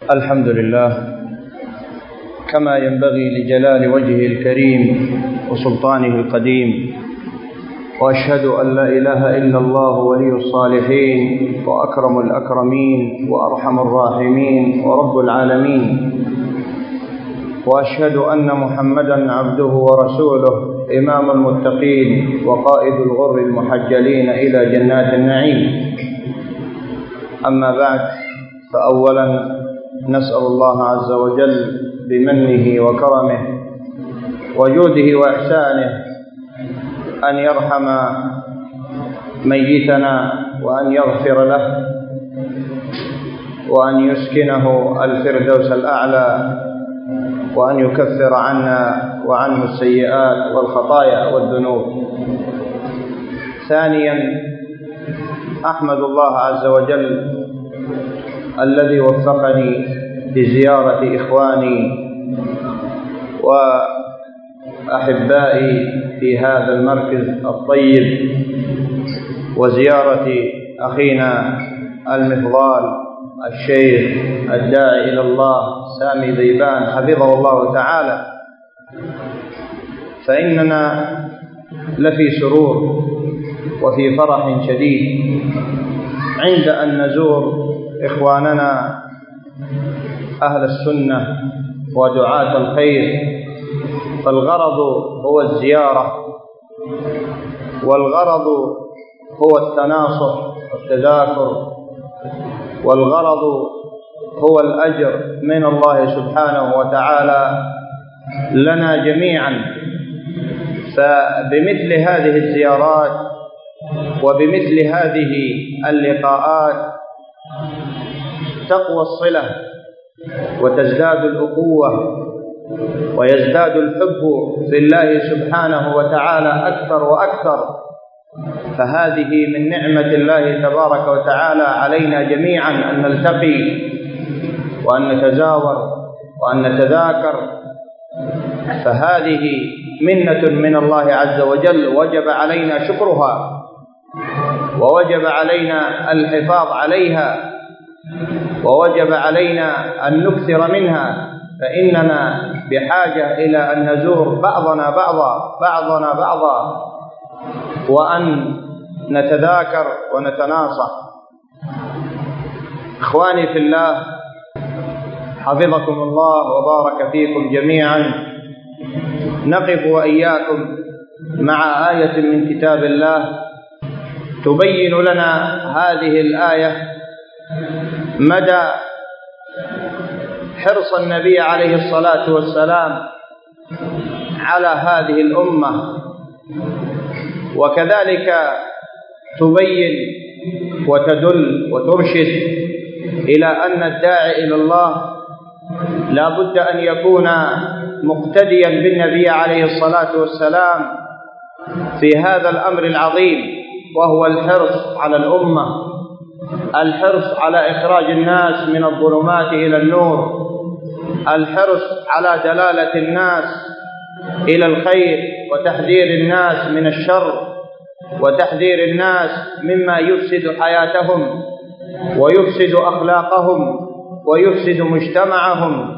الحمد لله كما ينبغي لجلال وجهه الكريم وسلطانه القديم، وأشهد أن لا إله إلا الله ولي الصالحين وأكرم الأكرمين وأرحم الراحمين ورب العالمين، وأشهد أن محمدا عبده ورسوله إمام المتقين وقائد الغر المحجلين إلى جنات النعيم. أما بعد، فأولا نسأل الله عز وجل بمنه وكرمه وجوده وإحسانه أن يرحم ميتنا وأن يغفر له وأن يسكنه الفردوس الأعلى وأن يكفر عنا وعنه السيئات والخطايا والذنوب. ثانيا، أحمد الله عز وجل الذي وفقني لزيارة إخواني وأحبائي في هذا المركز الطيب، وزيارة أخينا المفضال الشيخ الداعي إلى الله سامي ذيبان حفظه الله تعالى، فإننا لفي سرور وفي فرح شديد عند أن نزور إخواننا أهل السنة ودعاة الخير. فالغرض هو الزيارة، والغرض هو التناصح والتذاكر، والغرض هو الأجر من الله سبحانه وتعالى لنا جميعا. فبمثل هذه الزيارات وبمثل هذه اللقاءات تقوى الصلة وتزداد الأخوة ويزداد الحب في الله سبحانه وتعالى أكثر وأكثر. فهذه من نعمة الله تبارك وتعالى علينا جميعا أن نلتقي وأن نتزاور وأن نتذاكر، فهذه منة من الله عز وجل وجب علينا شكرها، ووجب علينا الحفاظ عليها، ووجب علينا أن نكثر منها، فإننا بحاجة إلى أن نزور بعضنا بعضا وأن نتذاكر ونتناصح. إخواني في الله، حفظكم الله وبارك فيكم جميعا. نقف وإياكم مع آية من كتاب الله تبين لنا هذه الآية مدى حرص النبي عليه الصلاة والسلام على هذه الأمة، وكذلك تبين وتدل وترشد إلى أن الداعي إلى الله لا بد أن يكون مقتديا بالنبي عليه الصلاة والسلام في هذا الأمر العظيم، وهو الحرص على الأمة، الحرص على إخراج الناس من الظلمات إلى النور، الحرص على دلالة الناس إلى الخير، وتحذير الناس من الشر، وتحذير الناس مما يفسد حياتهم ويفسد أخلاقهم ويفسد مجتمعهم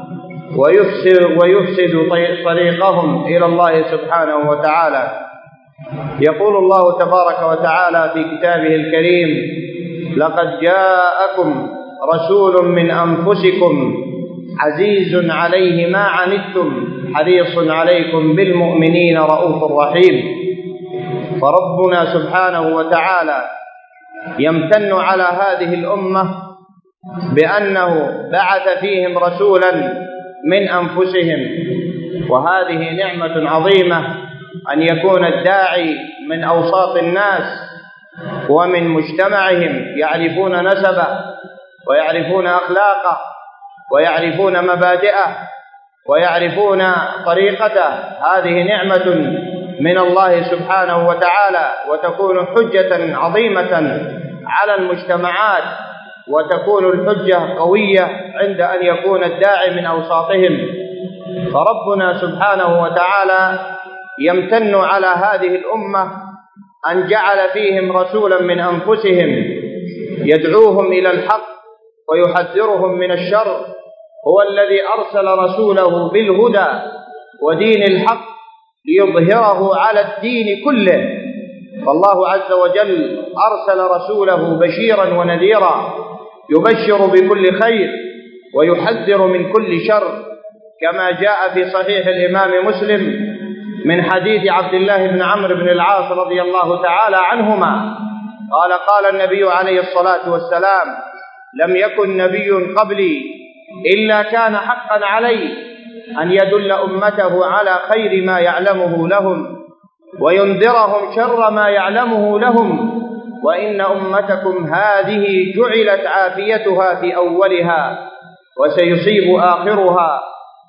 ويفسد طريقهم إلى الله سبحانه وتعالى. يقول الله تبارك وتعالى في كتابه الكريم: لقد جاءكم رسول من أنفسكم عزيز عليه ما عنتم حريص عليكم بالمؤمنين رؤوف رحيم. فربنا سبحانه وتعالى يمتن على هذه الأمة بأنه بعث فيهم رسولا من أنفسهم، وهذه نعمة عظيمة أن يكون الداعي من أوساط الناس ومن مجتمعهم، يعرفون نسبه ويعرفون أخلاقه ويعرفون مبادئه ويعرفون طريقته. هذه نعمة من الله سبحانه وتعالى، وتكون حجة عظيمة على المجتمعات، وتكون الحجة قوية عند أن يكون الداعي من أوساطهم. فربنا سبحانه وتعالى يمتن على هذه الأمة أن جعل فيهم رسولا من أنفسهم يدعوهم إلى الحق ويحذرهم من الشر هو الذي أرسل رسوله بالهدى ودين الحق ليظهره على الدين كله. فالله عز وجل أرسل رسوله بشيرا ونذيرا، يبشر بكل خير ويحذر من كل شر، كما جاء في صحيح الإمام مسلم من حديث عبد الله بن عمرو بن العاص رضي الله تعالى عنهما قال: قال النبي عليه الصلاة والسلام: لم يكن نبي قبلي إلا كان حقا عليه أن يدل أمته على خير ما يعلمه لهم وينذرهم شر ما يعلمه لهم، وإن أمتكم هذه جعلت عافيتها في أولها وسيصيب آخرها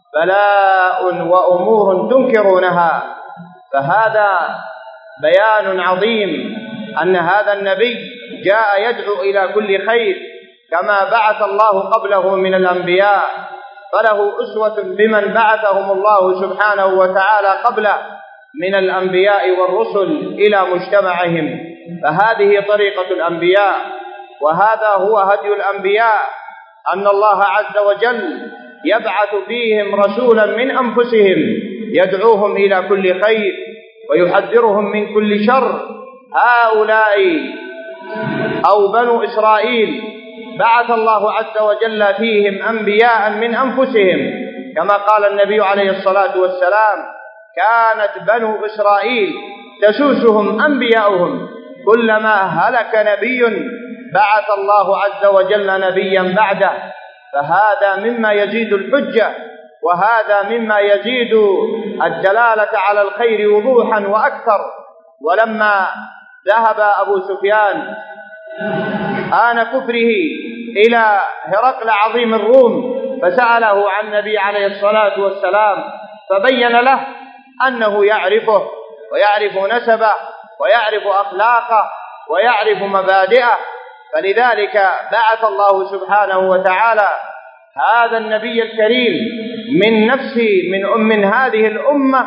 بلاء وأمور تنكرونها. فهذا بيان عظيم أن هذا النبي جاء يدعو إلى كل خير كما بعث الله قبله من الأنبياء، فله أسوة بمن بعثهم الله سبحانه وتعالى قبله من الأنبياء والرسل إلى مجتمعهم. فهذه طريقة الأنبياء، وهذا هو هدي الأنبياء، أن الله عز وجل يبعث فيهم رسولا من أنفسهم يدعوهم إلى كل خير ويحذرهم من كل شر. هؤلاء أو بنو إسرائيل بعث الله عز وجل فيهم أنبياء من أنفسهم، كما قال النبي عليه الصلاة والسلام: كانت بنو إسرائيل تسوسهم أنبياؤهم، كلما هلك نبي بعث الله عز وجل نبيا بعده. فهذا مما يزيد الحجة، وهذا مما يزيد الدلالة على الخير وضوحا وأكثر. ولما ذهب أبو سفيان آن كفره إلى هرقل عظيم الروم فسأله عن النبي عليه الصلاة والسلام، فبين له أنه يعرفه ويعرف نسبه ويعرف أخلاقه ويعرف مبادئه، فلذلك بعث الله سبحانه وتعالى هذا النبي الكريم من هذه الأمة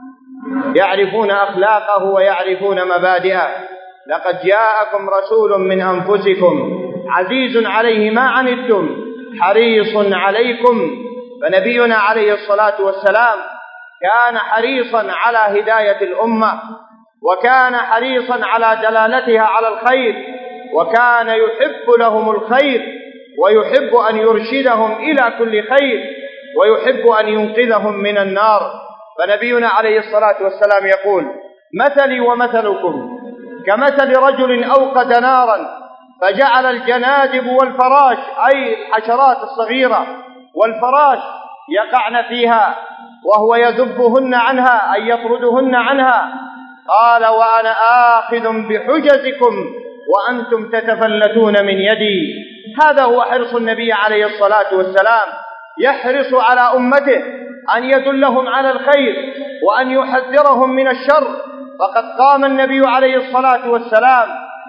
يعرفون أخلاقه ويعرفون مبادئه. لقد جاءكم رسول من أنفسكم عزيز عليه ما عنتم حريص عليكم. فنبينا عليه الصلاة والسلام كان حريصا على هداية الأمة، وكان حريصا على دلالتها على الخير، وكان يحب لهم الخير ويحب أن يرشدهم إلى كل خير ويحب أن ينقذهم من النار. فنبينا عليه الصلاة والسلام يقول: مثلي ومثلكم كمثل رجل أوقد نارا فجعل الجنادب والفراش، أي الحشرات الصغيرة والفراش، يقعن فيها وهو يذبهن عنها أي يطردهن عنها. قال: وأنا آخذ بحجزكم وأنتم تتفلتون من يدي. هذا هو حرص النبي عليه الصلاة والسلام، يحرص على أمته أن يدلهم على الخير وأن يحذرهم من الشر. فقد قام النبي عليه الصلاة والسلام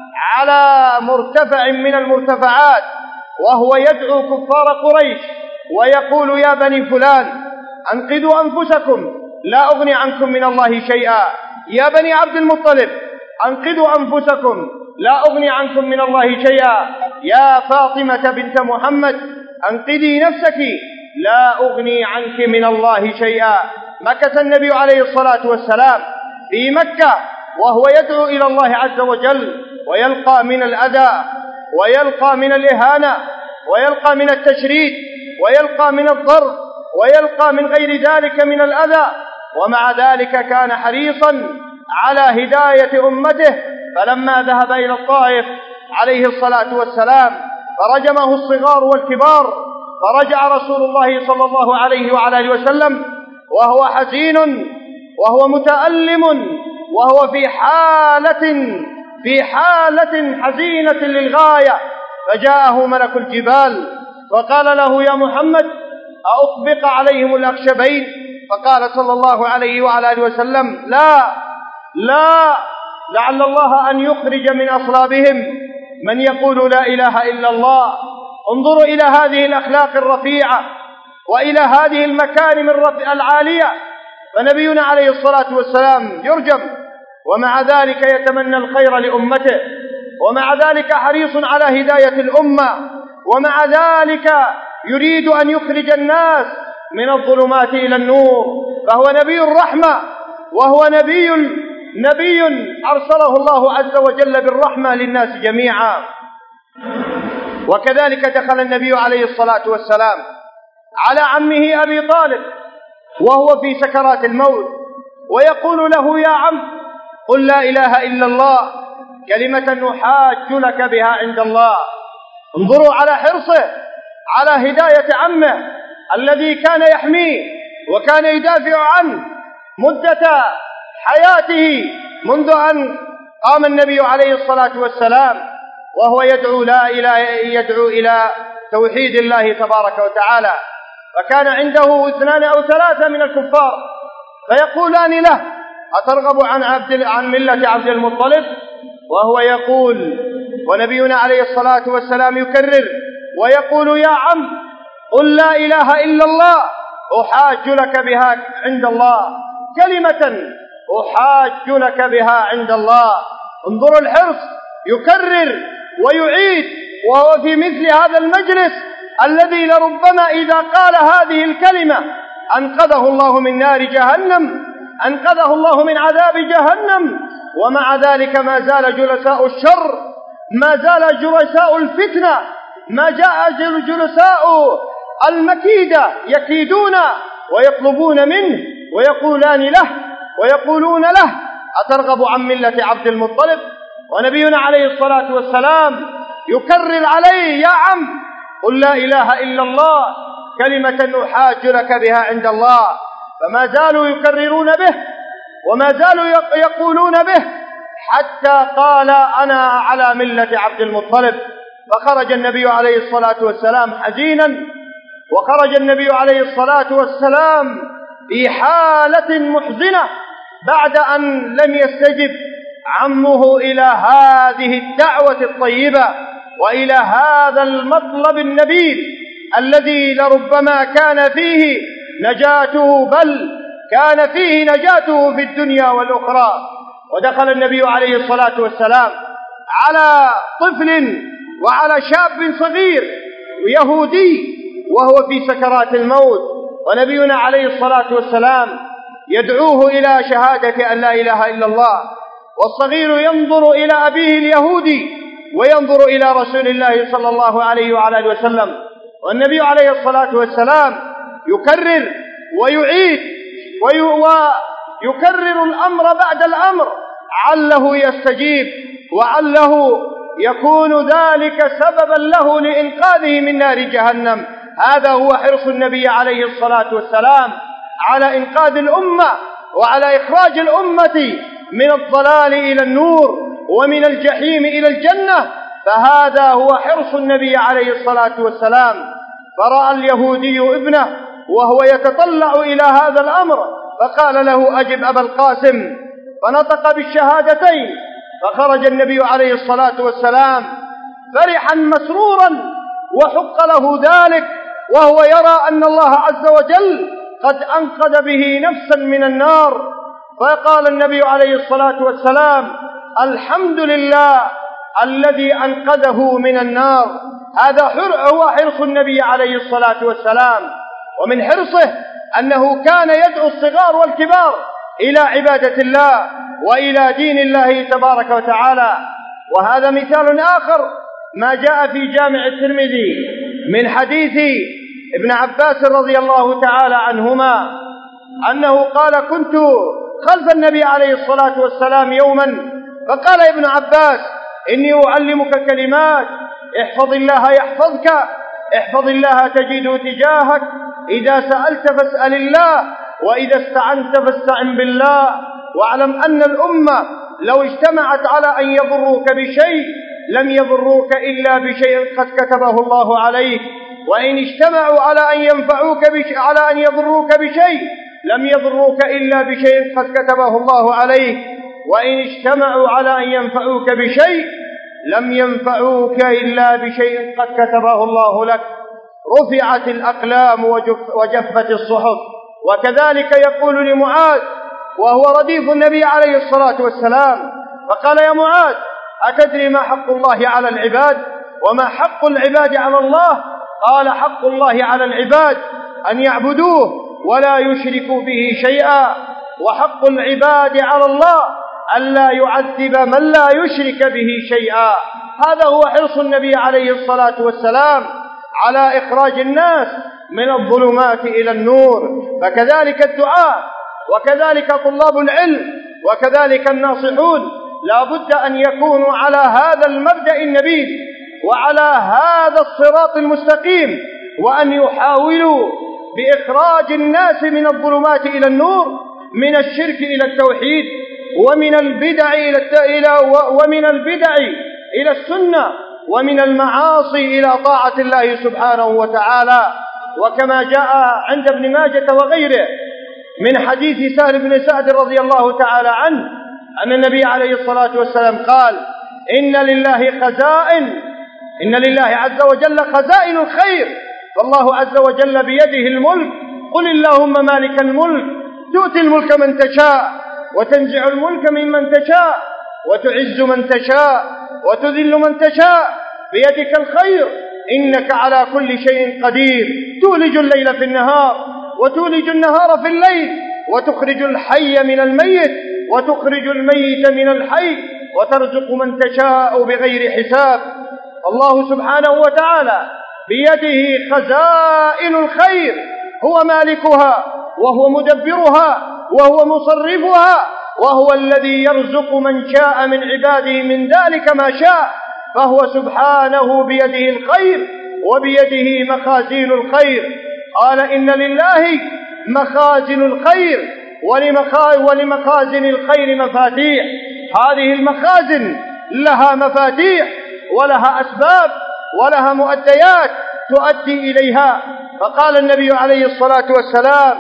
على مرتفع من المرتفعات وهو يدعو كفار قريش ويقول: يا بني فلان أنقذوا أنفسكم لا أغني عنكم من الله شيئا، يا بني عبد المطلب أنقذوا أنفسكم لا أغني عنكم من الله شيئا، يا فاطمة بنت محمد أنقذي نفسك لا أغني عنك من الله شيئا. مكث النبي عليه الصلاة والسلام في مكة وهو يدعو إلى الله عز وجل، ويلقى من الأذى ويلقى من الإهانة ويلقى من التشريد ويلقى من الضرب ويلقى من غير ذلك من الأذى، ومع ذلك كان حريصا على هداية أمته. فلما ذهب إلى الطائف عليه الصلاة والسلام فرجمه الصغار والكبار، فرجع رسول الله صلى الله عليه وعلى آله وسلم وهو حزين وهو متألم وهو في حالة حزينة للغاية. فجاءه ملك الجبال وقال له: يا محمد أطبق عليهم الأخشبين؟ فقال صلى الله عليه وعلى آله وسلم: لا، لعل الله أن يخرج من أصلابهم من يقول لا إله إلا الله. انظروا إلى هذه الأخلاق الرفيعة وإلى هذه المكارم العالية. فنبينا عليه الصلاة والسلام يرجم، ومع ذلك يتمنى الخير لأمته، ومع ذلك حريص على هداية الأمة، ومع ذلك يريد أن يخرج الناس من الظلمات إلى النور، فهو نبي الرحمة، وهو نبي أرسله الله عز وجل بالرحمة للناس جميعا. وكذلك دخل النبي عليه الصلاة والسلام على عمه أبي طالب وهو في سكرات الموت، ويقول له: يا عم، قل لا إله إلا الله، كلمة نحاج لك بها عند الله. انظروا على حرصه على هداية عمه الذي كان يحميه وكان يدافع عنه مدة حياته، منذ أن قام النبي عليه الصلاة والسلام وهو يدعو إلى توحيد الله تبارك وتعالى. فكان عنده 2 أو 3 من الكفار فيقولان له: أترغب عن ملة عبد المطلب؟ وهو يقول، ونبينا عليه الصلاة والسلام يكرر ويقول: يا عم، قل لا إله إلا الله أحاج لك بها عند الله، كلمة أحاج لك بها عند الله. انظروا الحرص، يكرر ويعيد، وهو في مثل هذا المجلس الذي لربما إذا قال هذه الكلمة أنقذه الله من نار جهنم، أنقذه الله من عذاب جهنم. ومع ذلك ما زال جلساء الشر، ما زال جلساء الفتنة، ما جاء جلساء المكيدة يكيدون ويطلبون منه ويقولون له: أترغب عن ملة عبد المطلب؟ ونبينا عليه الصلاة والسلام يكرر عليه: يا عم، قل لا إله إلا الله، كلمة أحاج لك بها عند الله. فما زالوا يكررون به وما زالوا يقولون به حتى قال: أنا على ملة عبد المطلب. فخرج النبي عليه الصلاة والسلام حزينا، وخرج النبي عليه الصلاة والسلام في حالة محزنة بعد أن لم يستجب عمه إلى هذه الدعوة الطيبة وإلى هذا المطلب النبيل الذي لربما كان فيه نجاته، بل كان فيه نجاته في الدنيا والأخرى. ودخل النبي عليه الصلاة والسلام على طفل وعلى شاب صغير يهودي وهو في سكرات الموت، ونبينا عليه الصلاة والسلام يدعوه إلى شهادة أن لا إله إلا الله، والصغير ينظر إلى أبيه اليهودي وينظر إلى رسول الله صلى الله عليه وعلى آله وسلم، والنبي عليه الصلاة والسلام يكرر ويعيد ويكرر الأمر بعد الأمر عله يستجيب وعله يكون ذلك سببا له لإنقاذه من نار جهنم. هذا هو حرص النبي عليه الصلاة والسلام على إنقاذ الأمة وعلى إخراج الأمة من الضلال إلى النور ومن الجحيم إلى الجنة. فهذا هو حرص النبي عليه الصلاة والسلام. فرأى اليهودي ابنه وهو يتطلع إلى هذا الأمر فقال له: أجب أبا القاسم. فنطق بالشهادتين، فخرج النبي عليه الصلاة والسلام فرحا مسرورا وحق له ذلك، وهو يرى أن الله عز وجل قد أنقذ به نفسا من النار. فقال النبي عليه الصلاة والسلام: الحمد لله الذي أنقذه من النار. هذا هو حرص النبي عليه الصلاة والسلام. ومن حرصه أنه كان يدعو الصغار والكبار إلى عبادة الله وإلى دين الله تبارك وتعالى. وهذا مثال آخر ما جاء في جامع الترمذي من حديث ابن عباس رضي الله تعالى عنهما أنه قال: كنت خلف النبي عليه الصلاة والسلام يوما فقال ابن عباس: إني أعلمك كلمات، احفظ الله يحفظك، احفظ الله تجده تجاهك، إذا سألت فاسأل الله، وإذا استعنت فاستعن بالله، واعلم أن الأمة لو اجتمعت على أن يضروك بشيء لم يضروك إلا بشيء قد كتبه الله عليك، وإن اجتمعوا على أن يضروك بشيء لم يضروك إلا بشيء قد كتبه الله عليك، وإن اجتمعوا على أن ينفعوك بشيء لم ينفعوك إلا بشيء قد كتبه الله لك. رفعت الأقلام وجفت الصحف. وكذلك يقول لمعاذ وهو رديف النبي عليه الصلاة والسلام فقال: يا معاذ، أتدري ما حق الله على العباد وما حق العباد على الله؟ قال حق الله على العباد أن يعبدوه ولا يشركوا به شيئا، وحق العباد على الله ألا يعذب من لا يشرك به شيئا. هذا هو حرص النبي عليه الصلاة والسلام على إخراج الناس من الظلمات إلى النور. فكذلك الدعاء، وكذلك طلاب العلم، وكذلك الناصحون لا بد أن يكونوا على هذا المبدأ النبيل وعلى هذا الصراط المستقيم، وأن يحاولوا بإخراج الناس من الظلمات إلى النور، من الشرك إلى التوحيد، ومن البدع إلى السنة، ومن المعاصي إلى طاعة الله سبحانه وتعالى. وكما جاء عند ابن ماجة وغيره من حديث سهل بن سعد رضي الله تعالى عنه أن النبي عليه الصلاة والسلام قال: إن لله عز وجل خزائن الخير، فالله عز وجل بيده الملك، قل اللهم مالك الملك تؤتي الملك من تشاء وتنزع الملك ممن تشاء وتعز من تشاء وتذل من تشاء، بيدك الخير إنك على كل شيء قدير، تولج الليل في النهار وتولج النهار في الليل، وتخرج الحي من الميت وتخرج الميت من الحي، وترزق من تشاء بغير حساب. الله سبحانه وتعالى بيده خزائن الخير، هو مالكها وهو مدبرها وهو مصرفها، وهو الذي يرزق من شاء من عباده من ذلك ما شاء، فهو سبحانه بيده الخير وبيده مخازين الخير. قال: إن لله مخازن الخير ولمخازن الخير مفاتيح. هذه المخازن لها مفاتيح ولها أسباب ولها مؤديات تؤدي إليها. فقال النبي عليه الصلاة والسلام: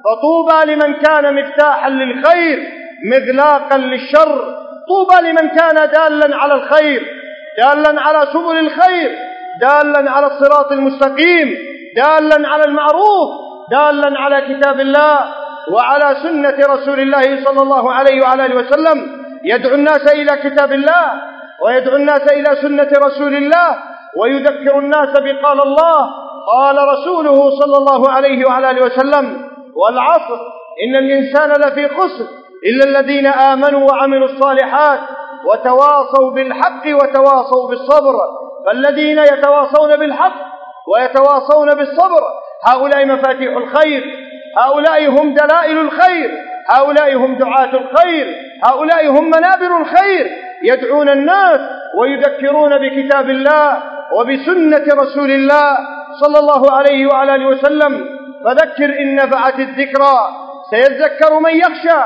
فطوبى لمن كان مفتاحا للخير مغلاقا للشر. طوبى لمن كان دالا على الخير، دالا على سبل الخير، دالا على الصراط المستقيم، دالا على المعروف، دالا على كتاب الله وعلى سنة رسول الله صلى الله عليه وعلى آله وسلم، يدعو الناس إلى كتاب الله ويدعو الناس إلى سنة رسول الله، ويذكر الناس بقال الله قال رسوله صلى الله عليه وعلى آله وسلم: والعصر إن الإنسان لفي خسر إلا الذين آمنوا وعملوا الصالحات وتواصوا بالحق وتواصوا بالصبر. فالذين يتواصون بالحق ويتواصون بالصبر هؤلاء مفاتيح الخير، هؤلاء هم دلائل الخير، هؤلاء هم دعاة الخير، هؤلاء هم منابر الخير، يدعون الناس ويذكرون بكتاب الله وبسنة رسول الله صلى الله عليه وعلى آله وسلم. فذكر إن نفعت الذكرى سيذكر من يخشى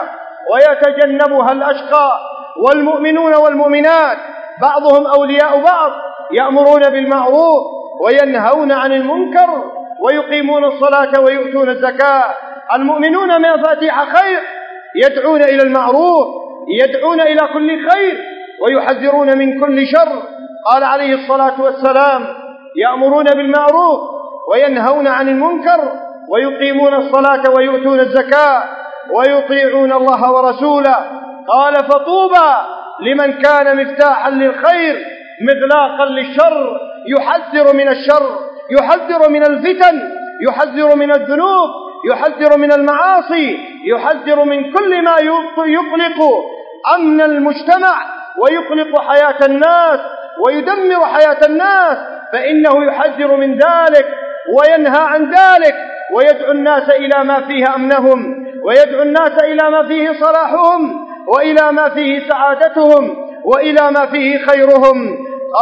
ويتجنبها الأشقى. والمؤمنون والمؤمنات بعضهم أولياء بعض، يأمرون بالمعروف وينهون عن المنكر ويقيمون الصلاة ويؤتون الزكاة. المؤمنون مفاتيح خير، يدعون إلى المعروف، يدعون إلى كل خير ويحذرون من كل شر. قال عليه الصلاة والسلام: يأمرون بالمعروف وينهون عن المنكر ويقيمون الصلاة ويؤتون الزكاة ويطيعون الله ورسوله. قال: فطوبى لمن كان مفتاحا للخير مغلاقا للشر، يحذر من الشر، يحذر من الفتن، يحذر من الذنوب، يحذر من المعاصي، يحذر من كل ما يقلق أمن المجتمع ويقلق حياة الناس ويدمر حياة الناس، فإنه يحذر من ذلك وينهى عن ذلك، ويدعو الناس إلى ما فيه أمنهم، ويدعو الناس إلى ما فيه صلاحهم، وإلى ما فيه سعادتهم، وإلى ما فيه خيرهم.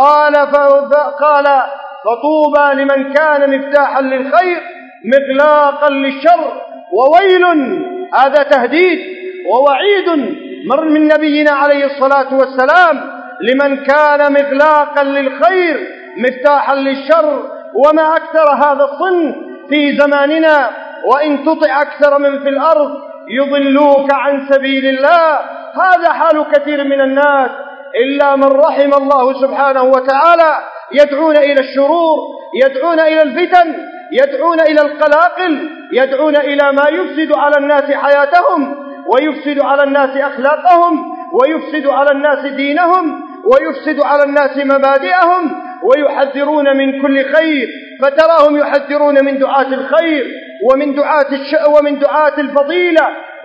قال: فطوبى لمن كان مفتاحا للخير مغلاقا للشر. وويل، هذا تهديد ووعيد مر من نبينا عليه الصلاة والسلام لمن كان مغلاقا للخير مفتاحا للشر. وما أكثر هذا الصنف في زماننا، وإن تطع أكثر من في الأرض يضلوك عن سبيل الله. هذا حال كثير من الناس إلا من رحم الله سبحانه وتعالى، يدعون إلى الشرور، يدعون إلى الفتن، يدعون إلى القلاقل، يدعون إلى ما يفسد على الناس حياتهم ويفسد على الناس أخلاقهم ويفسد على الناس دينهم ويفسد على الناس مبادئهم ويحذرون من كل خير، فتراهم يحذرون من دعاة الخير ومن دعاة الفضيلة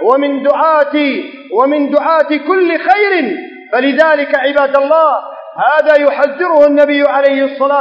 ومن دعاة كل خير. فلذلك عباد الله هذا يحذره النبي عليه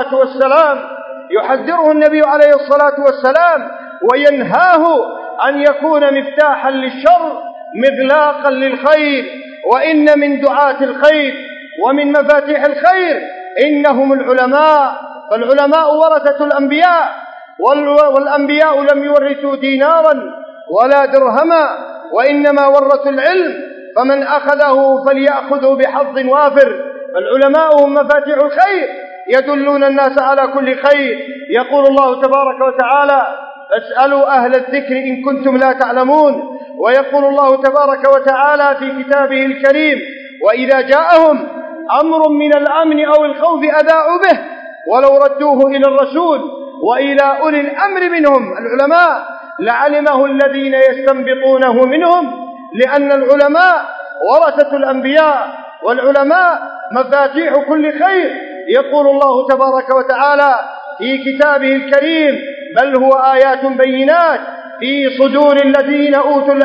الصلاة والسلام وينهاه أن يكون مفتاحا للشر مغلاقا للخير. وإن من دعاة الخير ومن مفاتيح الخير إنهم العلماء، فالعلماء ورثة الأنبياء، والأنبياء لم يورثوا دينارا ولا درهما، وإنما ورثوا العلم، فمن أخذه فليأخذه بحظ وافر. فالعلماء هم مفاتيح الخير يدلون الناس على كل خير. يقول الله تبارك وتعالى: فاسألوا أهل الذكر إن كنتم لا تعلمون. ويقول الله تبارك وتعالى في كتابه الكريم: وإذا جاءهم أمر من الأمن أو الخوف أذاعوا به ولو ردوه إلى الرسول وإلى أولي الأمر منهم العلماء لعلمه الذين يستنبطونه منهم، لأن العلماء ورثة الأنبياء، والعلماء مفاتيح كل خير. يقول الله تبارك وتعالى في كتابه الكريم: بل هو آيات بينات في صدور الذين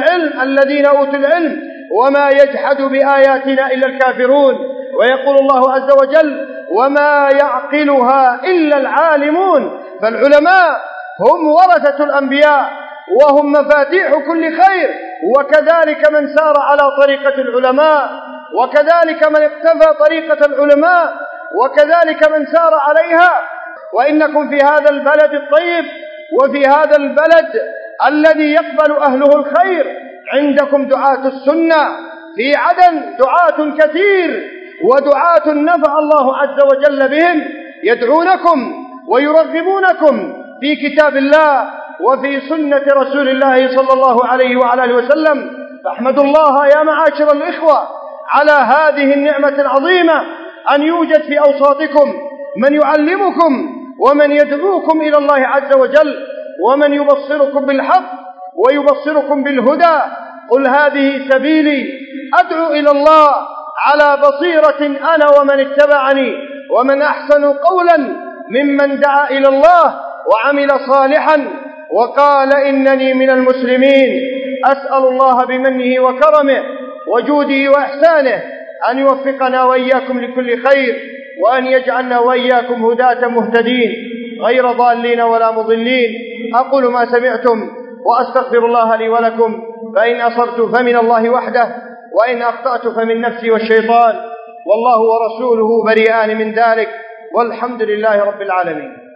أوتوا العلم وما يجحد بآياتنا إلا الكافرون. ويقول الله عز وجل: وما يعقلها إلا العالمون. فالعلماء هم ورثة الأنبياء وهم مفاتيح كل خير، وكذلك من سار على طريقة العلماء، وكذلك من اقتفى طريقة العلماء، وكذلك من سار عليها. وإنكم في هذا البلد الطيب وفي هذا البلد الذي يقبل أهله الخير عندكم دعاة السنة، في عدن دعاة كثير ودعاة نفع الله عز وجل بهم، يدعونكم ويرغبونكم في كتاب الله وفي سنة رسول الله صلى الله عليه وعلى آله وسلم. فاحمدوا الله يا معاشر الإخوة على هذه النعمة العظيمة أن يوجد في أوساطكم من يعلمكم ومن يدعوكم إلى الله عز وجل، ومن يبصركم بالحق ويبصركم بالهدى. قل هذه سبيلي أدعو إلى الله على بصيرة أنا ومن اتبعني، ومن أحسن قولا ممن دعا إلى الله وعمل صالحا وقال إنني من المسلمين. أسأل الله بمنه وكرمه وجوده وإحسانه أن يوفقنا وإياكم لكل خير، وأن يجعلنا وإياكم هداة مهتدين غير ضالين ولا مضلين. أقول ما سمعتم وأستغفر الله لي ولكم، فإن أصبت فمن الله وحده، وإن أخطأت فمن نفسي والشيطان، والله ورسوله بريئان من ذلك، والحمد لله رب العالمين.